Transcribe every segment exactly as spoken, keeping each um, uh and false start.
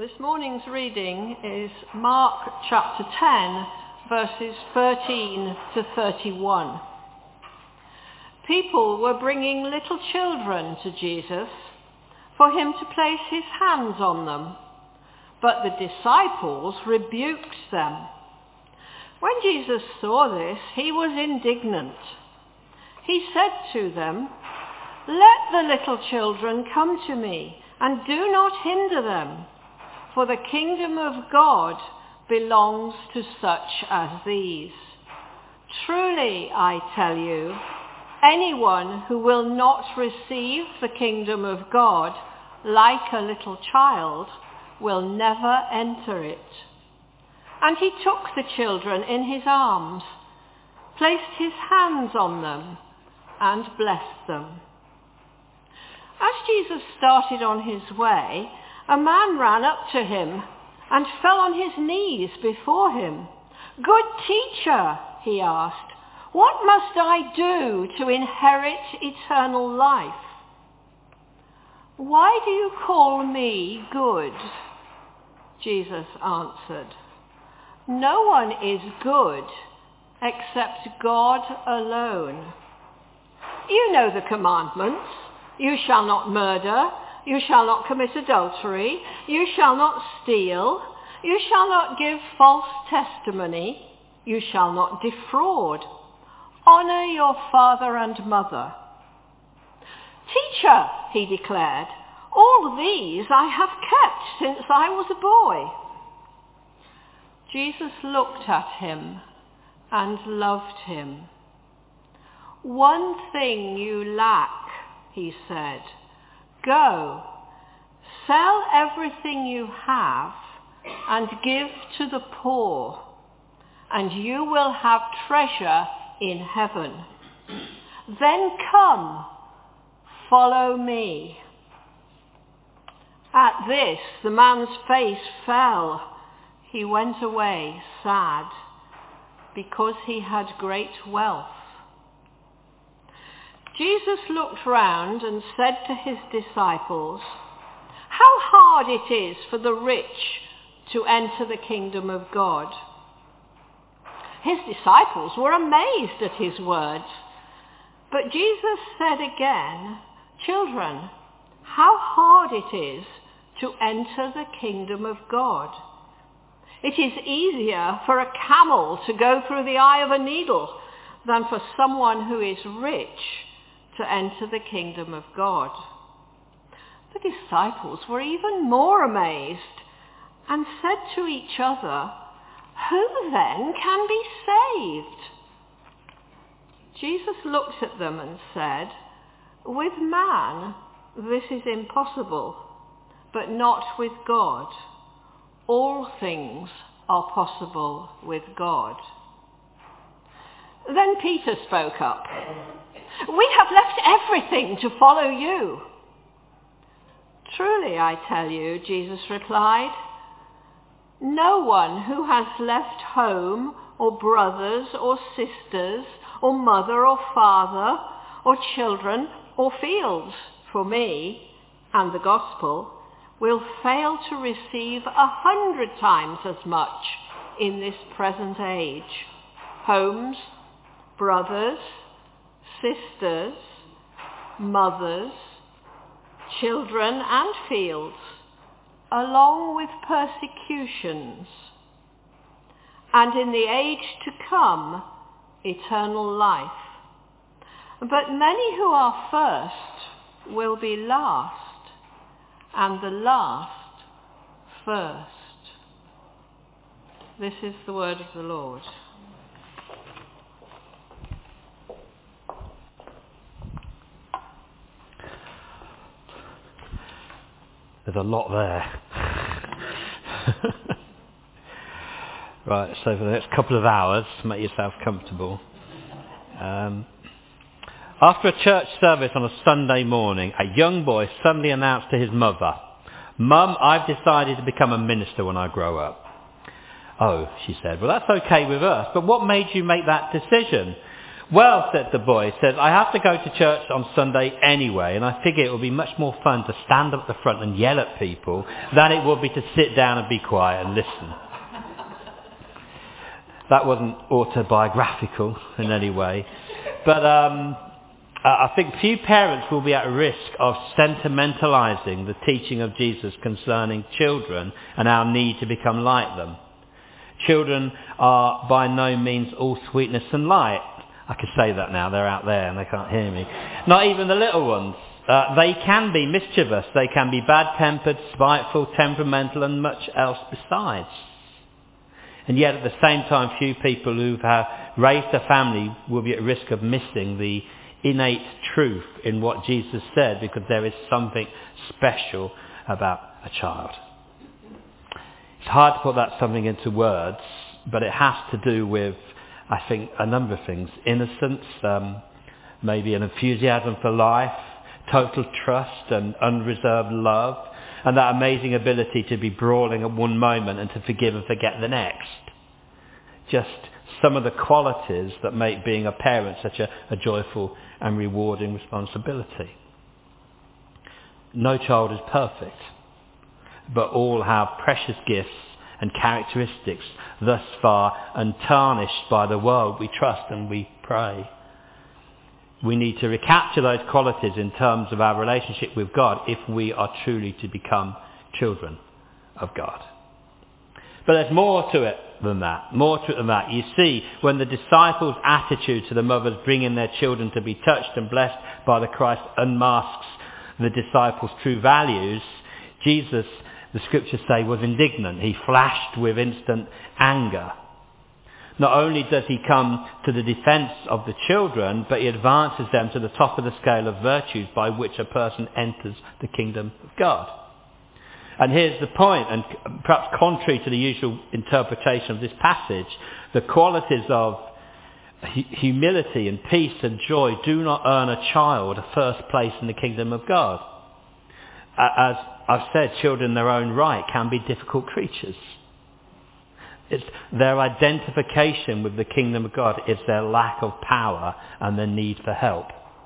This morning's reading is Mark chapter ten, verses thirteen to thirty-one. People were bringing little children to Jesus for him to place his hands on them, but the disciples rebuked them. When Jesus saw this, he was indignant. He said to them, "Let the little children come to me, and do not hinder them, for the kingdom of God belongs to such as these. Truly, I tell you, anyone who will not receive the kingdom of God like a little child will never enter it." And he took the children in his arms, placed his hands on them, and blessed them. As Jesus started on his way, a man ran up to him and fell on his knees before him. "Good teacher," he asked, "what must I do to inherit eternal life?" "Why do you call me good?" Jesus answered. "No one is good except God alone. You know the commandments. You shall not murder. You shall not commit adultery. You shall not steal. You shall not give false testimony. You shall not defraud. Honor your father and mother." "Teacher," he declared, "all these I have kept since I was a boy." Jesus looked at him and loved him. "One thing you lack," he said. "Go, sell everything you have and give to the poor, and you will have treasure in heaven. Then come, follow me." At this, the man's face fell. He went away sad, because he had great wealth. Jesus looked round and said to his disciples, "How hard it is for the rich to enter the kingdom of God." His disciples were amazed at his words. But Jesus said again, "Children, how hard it is to enter the kingdom of God. It is easier for a camel to go through the eye of a needle than for someone who is rich to enter the kingdom of God." The disciples were even more amazed and said to each other, "Who then can be saved?" Jesus looked at them and said, "With man this is impossible, but not with God. All things are possible with God." Then Peter spoke up. "We have left everything to follow you." "Truly, I tell you," Jesus replied, "no one who has left home or brothers or sisters or mother or father or children or fields for me and the gospel will fail to receive a hundred times as much in this present age: homes, brothers, sisters, mothers, children and fields, along with persecutions, and in the age to come, eternal life. But many who are first will be last, and the last first." This is the word of the Lord. There's a lot there. Right, so for the next couple of hours, make yourself comfortable. Um, after a church service on a Sunday morning, a young boy suddenly announced to his mother, "Mum, I've decided to become a minister when I grow up." "Oh," she said, "well, that's okay with us, but what made you make that decision?" "Well," said the boy, says, "I have to go to church on Sunday anyway, and I figure it would be much more fun to stand up at the front and yell at people than it would be to sit down and be quiet and listen." That wasn't autobiographical in any way. But um, I think few parents will be at risk of sentimentalising the teaching of Jesus concerning children and our need to become like them. Children are by no means all sweetness and light. I can say that now, they're out there and they can't hear me. Not even the little ones. Uh, they can be mischievous, they can be bad-tempered, spiteful, temperamental and much else besides. And yet at the same time, few people who have raised a family will be at risk of missing the innate truth in what Jesus said, because there is something special about a child. It's hard to put that something into words, but it has to do with, I think, a number of things. Innocence, um, maybe an enthusiasm for life, total trust and unreserved love, and that amazing ability to be brawling at one moment and to forgive and forget the next. Just some of the qualities that make being a parent such a, a joyful and rewarding responsibility. No child is perfect, but all have precious gifts and characteristics thus far untarnished by the world we trust and we pray. We need to recapture those qualities in terms of our relationship with God if we are truly to become children of God. But there's more to it than that, more to it than that. You see, when the disciples' attitude to the mothers bringing their children to be touched and blessed by the Christ unmasks the disciples' true values, Jesus, the scriptures say, was indignant. He flashed with instant anger. Not only does he come to the defence of the children, but he advances them to the top of the scale of virtues by which a person enters the kingdom of God. And here's the point, and perhaps contrary to the usual interpretation of this passage, the qualities of hu- humility and peace and joy do not earn a child a first place in the kingdom of God. As I've said, children in their own right can be difficult creatures. It's their identification with the kingdom of God is their lack of power and their need for help.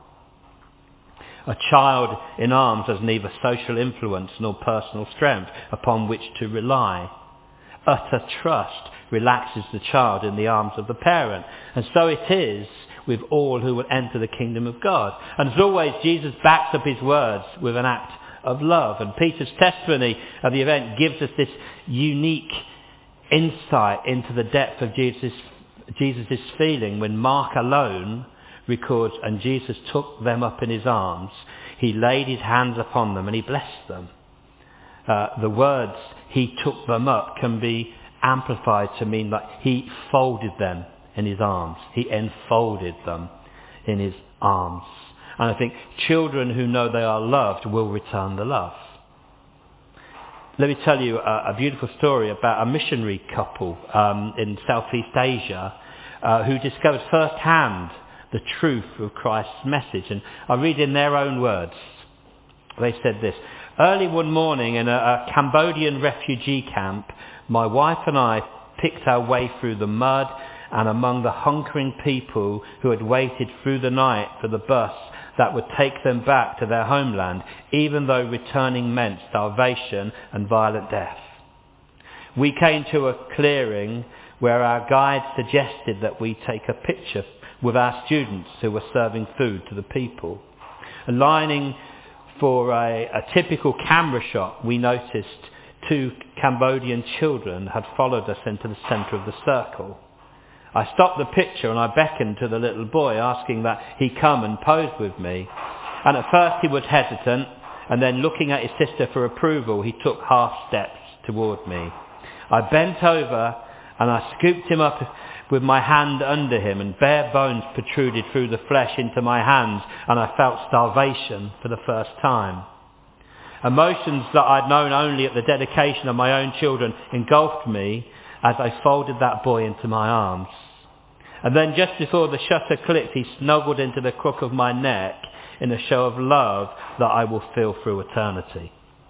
A child in arms has neither social influence nor personal strength upon which to rely. Utter trust relaxes the child in the arms of the parent. And so it is with all who will enter the kingdom of God. And as always, Jesus backs up his words with an act of love. And Peter's testimony of the event gives us this unique insight into the depth of Jesus' Jesus' feeling when Mark alone records, "And Jesus took them up in his arms. He laid his hands upon them and he blessed them." Uh, the words, "he took them up," can be amplified to mean that he folded them in his arms. He enfolded them in his arms. And I think children who know they are loved will return the love. Let me tell you a, a beautiful story about a missionary couple um, in Southeast Asia uh, who discovered firsthand the truth of Christ's message. And I read in their own words. They said this: "Early one morning in a, a Cambodian refugee camp, my wife and I picked our way through the mud and among the hunkering people who had waited through the night for the bus that would take them back to their homeland, even though returning meant starvation and violent death. We came to a clearing where our guide suggested that we take a picture with our students who were serving food to the people. Aligning for a, a typical camera shot, we noticed two Cambodian children had followed us into the centre of the circle. I stopped the picture and I beckoned to the little boy, asking that he come and pose with me. And at first he was hesitant, and then looking at his sister for approval, he took half steps toward me. I bent over and I scooped him up with my hand under him, and bare bones protruded through the flesh into my hands, and I felt starvation for the first time. Emotions that I'd known only at the dedication of my own children engulfed me as I folded that boy into my arms. And then just before the shutter clicked, he snuggled into the crook of my neck in a show of love that I will feel through eternity.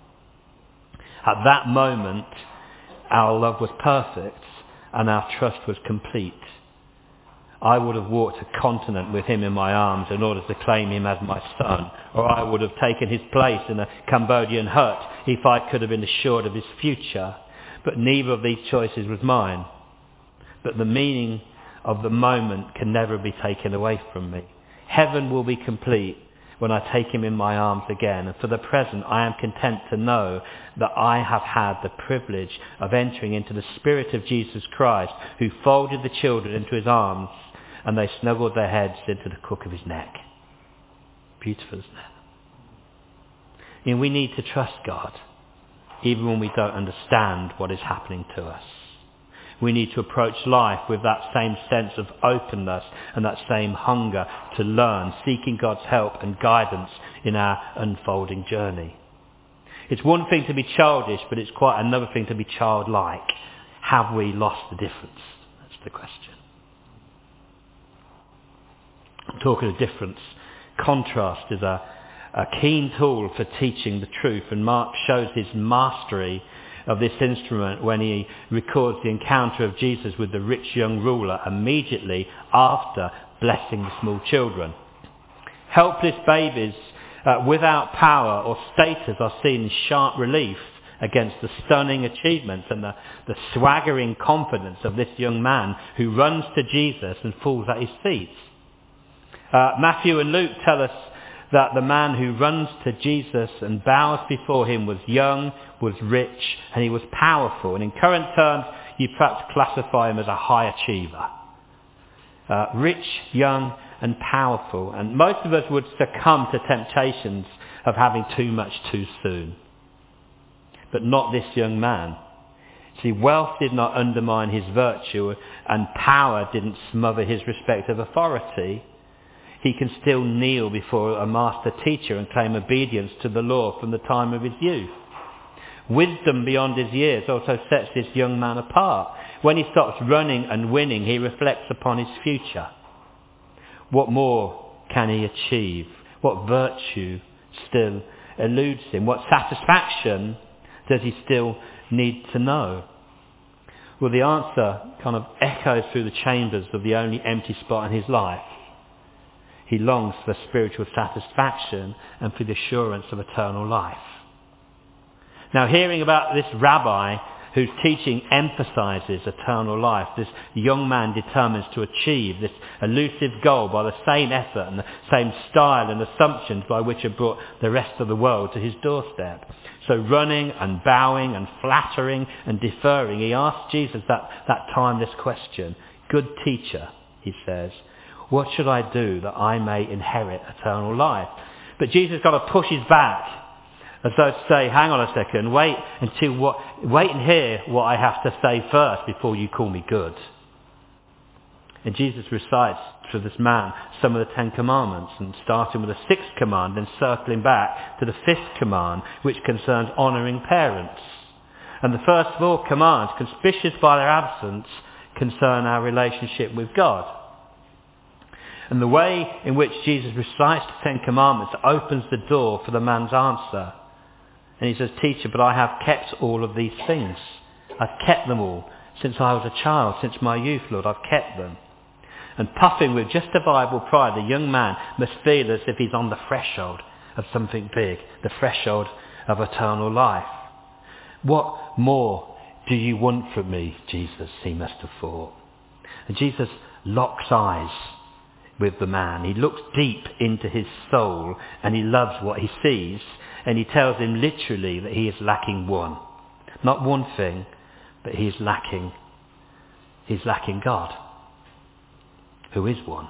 At that moment, our love was perfect and our trust was complete. I would have walked a continent with him in my arms in order to claim him as my son, or I would have taken his place in a Cambodian hut if I could have been assured of his future. But neither of these choices was mine. But the meaning of the moment can never be taken away from me. Heaven will be complete when I take him in my arms again. And for the present, I am content to know that I have had the privilege of entering into the Spirit of Jesus Christ, who folded the children into his arms, and they snuggled their heads into the crook of his neck. Beautiful, isn't it? And we need to trust God, even when we don't understand what is happening to us. We need to approach life with that same sense of openness and that same hunger to learn, seeking God's help and guidance in our unfolding journey. It's one thing to be childish, but it's quite another thing to be childlike. Have we lost the difference? That's the question. Talking of difference, contrast is a, a keen tool for teaching the truth, and Mark shows his mastery of this instrument when he records the encounter of Jesus with the rich young ruler immediately after blessing the small children. Helpless babies uh, without power or status are seen in sharp relief against the stunning achievements and the, the swaggering confidence of this young man who runs to Jesus and falls at his feet. Uh, Matthew and Luke tell us that the man who runs to Jesus and bows before him was young, was rich, and he was powerful. And in current terms, you perhaps classify him as a high achiever. Uh, rich, young, and powerful. And most of us would succumb to temptations of having too much too soon. But not this young man. See, wealth did not undermine his virtue, and power didn't smother his respect of authority. He can still kneel before a master teacher and claim obedience to the law from the time of his youth. Wisdom beyond his years also sets this young man apart. When he stops running and winning, he reflects upon his future. What more can he achieve? What virtue still eludes him? What satisfaction does he still need to know? Well, the answer kind of echoes through the chambers of the only empty spot in his life. He longs for spiritual satisfaction and for the assurance of eternal life. Now, hearing about this rabbi whose teaching emphasizes eternal life, this young man determines to achieve this elusive goal by the same effort and the same style and assumptions by which had brought the rest of the world to his doorstep. So running and bowing and flattering and deferring, he asks Jesus that, that time this question. Good teacher, he says, what should I do that I may inherit eternal life? But Jesus kind of pushes back as though to say, hang on a second, wait until what, wait and hear what I have to say first before you call me good. And Jesus recites to this man some of the Ten Commandments, and starting with the sixth command, then circling back to the fifth command, which concerns honouring parents. And the first four commands, conspicuous by their absence, concern our relationship with God. And the way in which Jesus recites the Ten Commandments opens the door for the man's answer. And he says, teacher, but I have kept all of these things. I've kept them all since I was a child, since my youth, Lord, I've kept them. And puffing with justifiable pride, the young man must feel as if he's on the threshold of something big, the threshold of eternal life. What more do you want from me, Jesus, he must have thought. And Jesus locks eyes with the man. He looks deep into his soul and he loves what he sees, and he tells him literally that he is lacking one. Not one thing, but he is lacking, he's lacking God, who is one.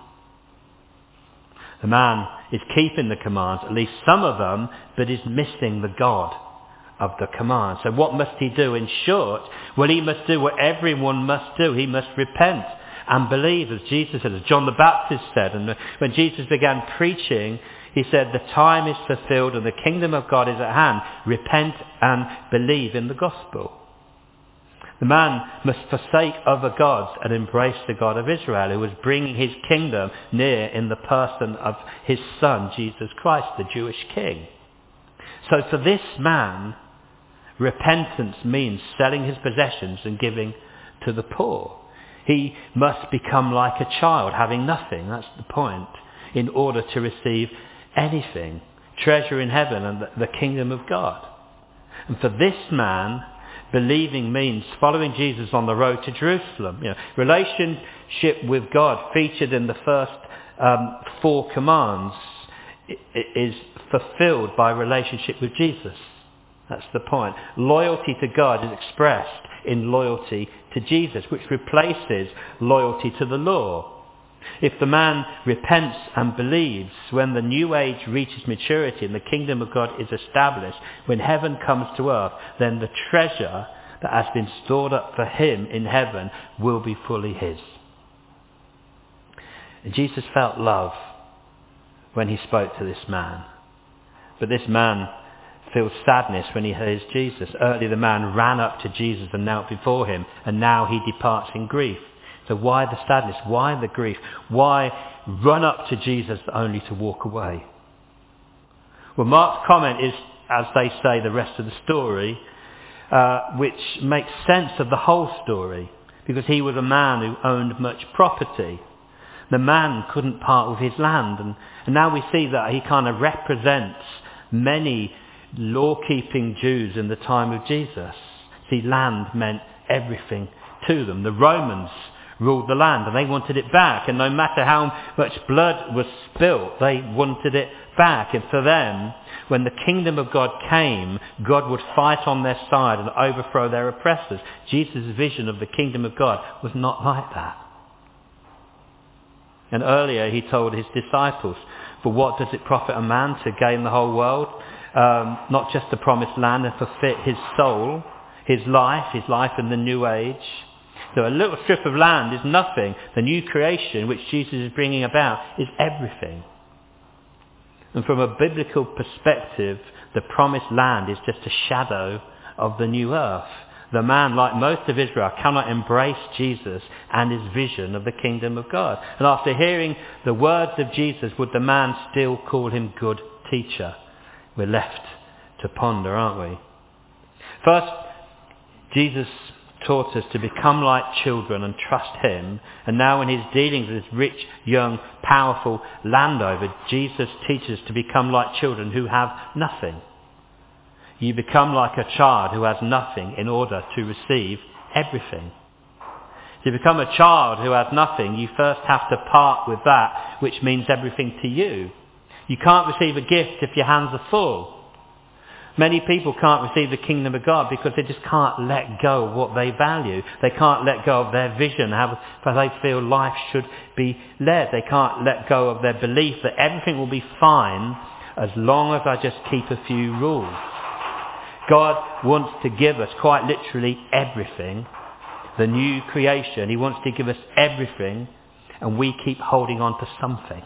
The man is keeping the commands, at least some of them, but is missing the God of the command. So what must he do? In short, well, he must do what everyone must do. He must repent and believe, as Jesus said, as John the Baptist said. And when Jesus began preaching, he said, the time is fulfilled and the kingdom of God is at hand. Repent and believe in the gospel. The man must forsake other gods and embrace the God of Israel, who was bringing his kingdom near in the person of his son, Jesus Christ, the Jewish king. So for this man, repentance means selling his possessions and giving to the poor. He must become like a child, having nothing, that's the point, in order to receive anything, treasure in heaven and the, the kingdom of God. And for this man, believing means following Jesus on the road to Jerusalem. You know, relationship with God, featured in the first um, four commands, is fulfilled by relationship with Jesus. That's the point. Loyalty to God is expressed in loyalty to Jesus, which replaces loyalty to the law. If the man repents and believes, when the new age reaches maturity and the kingdom of God is established, when heaven comes to earth, then the treasure that has been stored up for him in heaven will be fully his. And Jesus felt love when he spoke to this man. But this man feels sadness when he hears Jesus. Earlier the man ran up to Jesus and knelt before him, and now he departs in grief. So why the sadness? Why the grief? Why run up to Jesus only to walk away? Well, Mark's comment is, as they say, the rest of the story, uh, which makes sense of the whole story, because he was a man who owned much property. The man couldn't part with his land, and, and now we see that he kind of represents many law-keeping Jews in the time of Jesus. See, land meant everything to them. The Romans ruled the land and they wanted it back, and no matter how much blood was spilt, they wanted it back. And for them, when the kingdom of God came, God would fight on their side and overthrow their oppressors. Jesus' vision of the kingdom of God was not like that. And earlier he told his disciples, for what does it profit a man to gain the whole world? Um, not just the promised land, and forfeit his soul, his life, his life in the new age. So a little strip of land is nothing. The new creation which Jesus is bringing about is everything. And from a biblical perspective, the promised land is just a shadow of the new earth. The man, like most of Israel, cannot embrace Jesus and his vision of the kingdom of God. And after hearing the words of Jesus, would the man still call him good teacher? We're left to ponder, aren't we? First, Jesus taught us to become like children and trust him. And now in his dealings with this rich, young, powerful landowner, Jesus teaches us to become like children who have nothing. You become like a child who has nothing in order to receive everything. To become a child who has nothing, you first have to part with that which means everything to you. You can't receive a gift if your hands are full. Many people can't receive the kingdom of God because they just can't let go of what they value. They can't let go of their vision, how they feel life should be led. They can't let go of their belief that everything will be fine as long as I just keep a few rules. God wants to give us quite literally everything, the new creation. He wants to give us everything, and we keep holding on to something.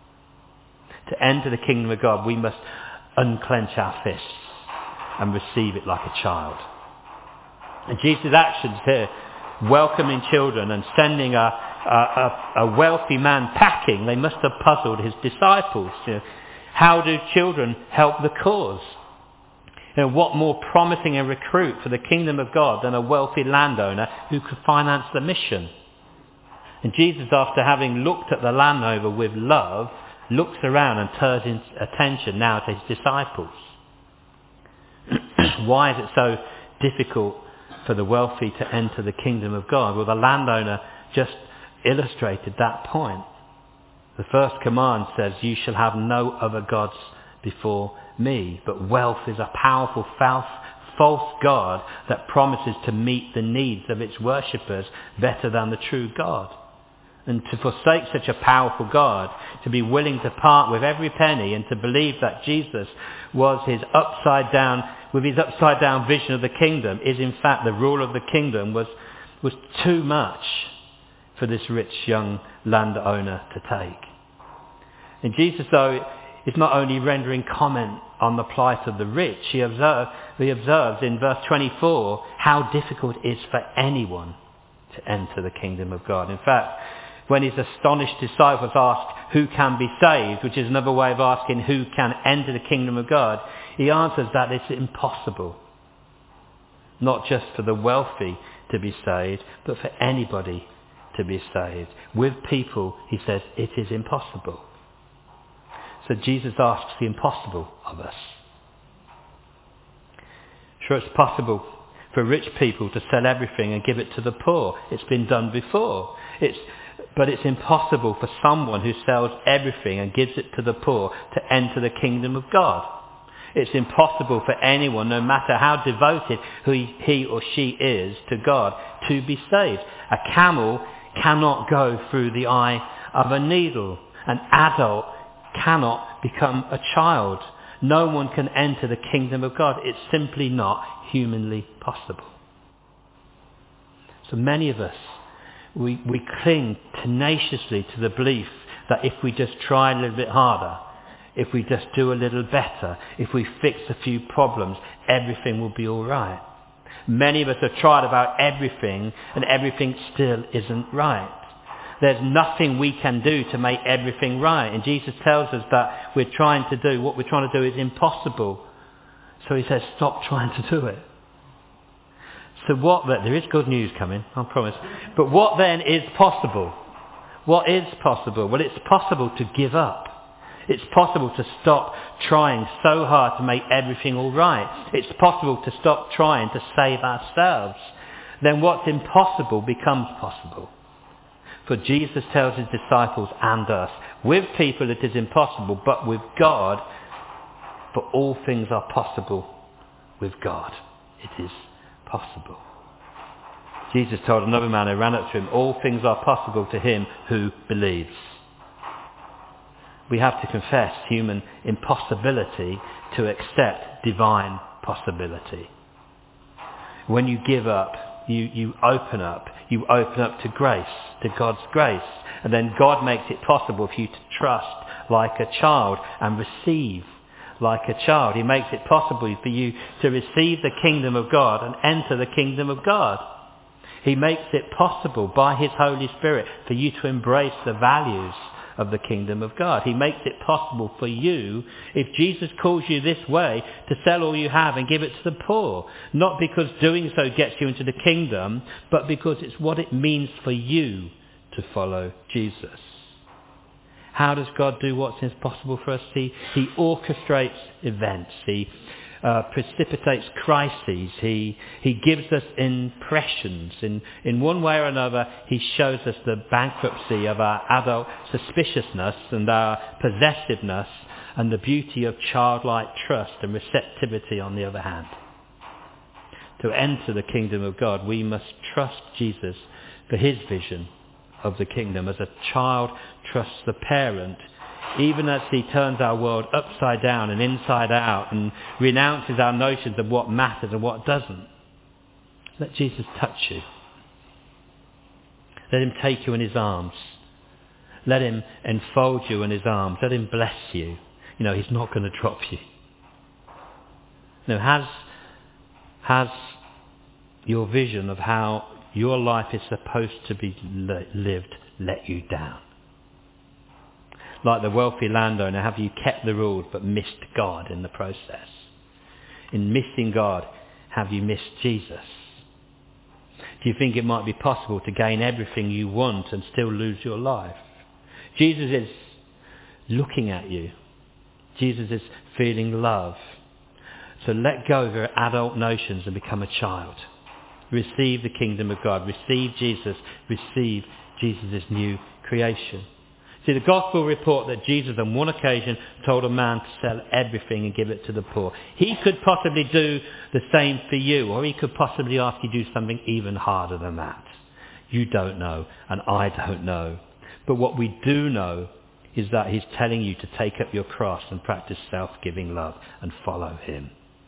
To enter the kingdom of God, we must unclench our fists and receive it like a child. And Jesus' actions here, welcoming children and sending a, a, a wealthy man packing, they must have puzzled his disciples. You know, how do children help the cause? You know, what more promising a recruit for the kingdom of God than a wealthy landowner who could finance the mission? And Jesus, after having looked at the landowner with love, looks around and turns his attention now to his disciples. Why is it so difficult for the wealthy to enter the kingdom of God? Well, the landowner just illustrated that point. The first command says, you shall have no other gods before me. But wealth is a powerful, false, false god that promises to meet the needs of its worshippers better than the true God. And to forsake such a powerful God, to be willing to part with every penny and to believe that Jesus was his upside down, with his upside down vision of the kingdom, is in fact the rule of the kingdom, was, was too much for this rich young landowner to take. And Jesus, though, is not only rendering comment on the plight of the rich, he, observe, he observes in verse twenty-four how difficult it is for anyone to enter the kingdom of God. In fact, when his astonished disciples ask who can be saved, which is another way of asking who can enter the kingdom of God, he answers that it's impossible. Not just for the wealthy to be saved, but for anybody to be saved. With people, he says, it is impossible. So Jesus asks the impossible of us. Sure, it's possible for rich people to sell everything and give it to the poor. It's been done before. It's, but it's impossible for someone who sells everything and gives it to the poor to enter the kingdom of God. It's impossible for anyone, no matter how devoted he, he or she is to God, to be saved. A camel cannot go through the eye of a needle. An adult cannot become a child. No one can enter the kingdom of God. It's simply not humanly possible. So many of us, we, we cling tenaciously to the belief that if we just try a little bit harder, if we just do a little better, if we fix a few problems, everything will be all right. Many of us have tried about everything and everything still isn't right. There's nothing we can do to make everything right. And Jesus tells us that we're trying to do, what we're trying to do is impossible. So he says, stop trying to do it. So what, there is good news coming, I promise. But what then is possible? What is possible? Well, it's possible to give up. It's possible to stop trying so hard to make everything all right. It's possible to stop trying to save ourselves. Then what's impossible becomes possible. For Jesus tells his disciples and us, with people it is impossible, but with God, for all things are possible with God. It is possible. Jesus told another man who ran up to him, all things are possible to him who believes. We have to confess human impossibility to accept divine possibility. When you give up, you, you open up. You open up to grace, to God's grace. And then God makes it possible for you to trust like a child and receive like a child. He makes it possible for you to receive the kingdom of God and enter the kingdom of God. He makes it possible by his Holy Spirit for you to embrace the values of the kingdom of God. He makes it possible for you, if Jesus calls you this way, to sell all you have and give it to the poor. Not because doing so gets you into the kingdom, but because it's what it means for you to follow Jesus. How does God do what's impossible for us? He, he orchestrates events. He uh, precipitates crises. He, he gives us impressions. In, in one way or another, he shows us the bankruptcy of our adult suspiciousness and our possessiveness, and the beauty of childlike trust and receptivity on the other hand. To enter the kingdom of God, we must trust Jesus for his vision of the kingdom. As a child trusts the parent, even as he turns our world upside down and inside out and renounces our notions of what matters and what doesn't. Let Jesus touch you. Let him take you in his arms. Let him enfold you in his arms. Let him bless you. You know, he's not going to drop you. Now, has, has your vision of how your life is supposed to be lived let you down? Like the wealthy landowner, have you kept the rules but missed God in the process? In missing God, have you missed Jesus? Do you think it might be possible to gain everything you want and still lose your life? Jesus is looking at you. Jesus is feeling love. So let go of your adult notions and become a child. Receive the kingdom of God. Receive Jesus. Receive Jesus' new creation. See, the gospel report that Jesus on one occasion told a man to sell everything and give it to the poor. He could possibly do the same for you, or he could possibly ask you to do something even harder than that. You don't know, and I don't know. But what we do know is that he's telling you to take up your cross and practice self-giving love and follow him.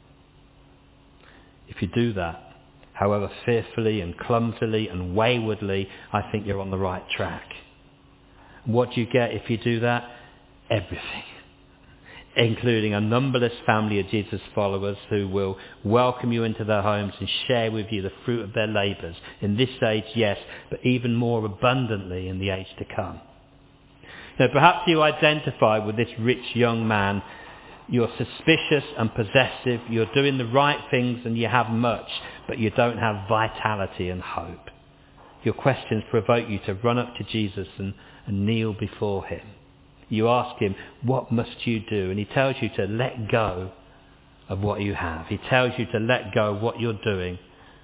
If you do that, however fearfully and clumsily and waywardly, I think you're on the right track. What do you get if you do that? Everything. Including a numberless family of Jesus' followers who will welcome you into their homes and share with you the fruit of their labours. In this age, yes, but even more abundantly in the age to come. Now, perhaps you identify with this rich young man. You're suspicious and possessive. You're doing the right things and you have much, but you don't have vitality and hope. Your questions provoke you to run up to Jesus and, and kneel before him. You ask him, what must you do? And he tells you to let go of what you have. He tells you to let go of what you're doing.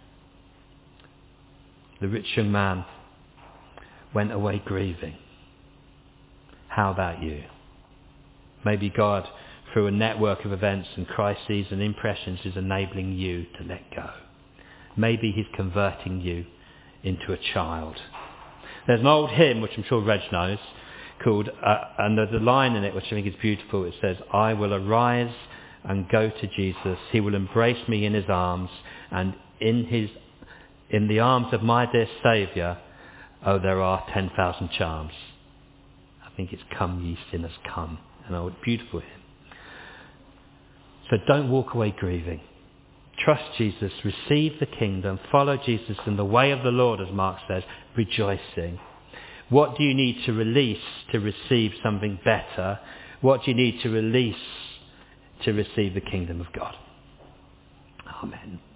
The rich young man went away grieving. How about you? Maybe God, through a network of events and crises and impressions, is enabling you to let go. Maybe he's converting you into a child. There's an old hymn, which I'm sure Reg knows, called, uh, and there's a line in it which I think is beautiful. It says, I will arise and go to Jesus. He will embrace me in his arms, and in his, in the arms of my dear Saviour, oh, there are ten thousand charms. I think it's come ye sinners come. An old beautiful hymn. So don't walk away grieving. Trust Jesus, receive the kingdom, follow Jesus in the way of the Lord, as Mark says, rejoicing. What do you need to release to receive something better? What do you need to release to receive the kingdom of God? Amen.